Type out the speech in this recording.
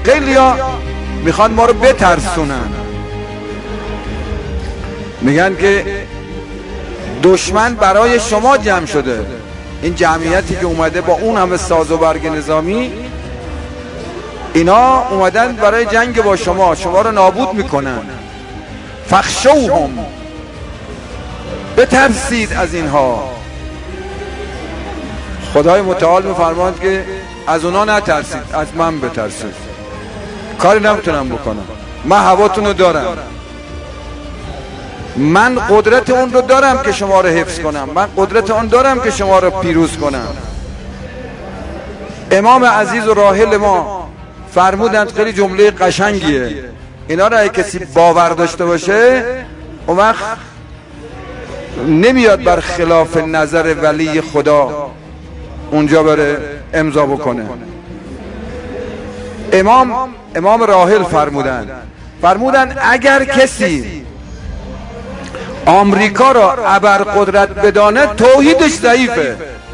خیلی ها میخوان ما رو بترسونن، میگن که دشمن برای شما جمع شده. این جمعیتی که اومده با اون همه ساز و برگ نظامی، اینا اومدن برای جنگ با شما رو نابود میکنن. فخشوهم، بترسید از اینها. خدای متعال میفرماید که از اونا نترسید، از من بترسید. کاری نمیتونم بکنم، من هواتون رو دارم، من قدرت اون رو دارم که شما رو حفظ کنم، من قدرت اون دارم که شما رو پیروز کنم. امام عزیز و راحل ما فرمودند، خیلی جمله قشنگیه، اینا را اگه کسی باور داشته باشه اون وقت نمیاد بر خلاف نظر ولی خدا اونجا بره امضا بکنه. امام راحل فرمودن اگر کسی آمریکا را ابرقدرت بدانه توحیدش ضعیفه.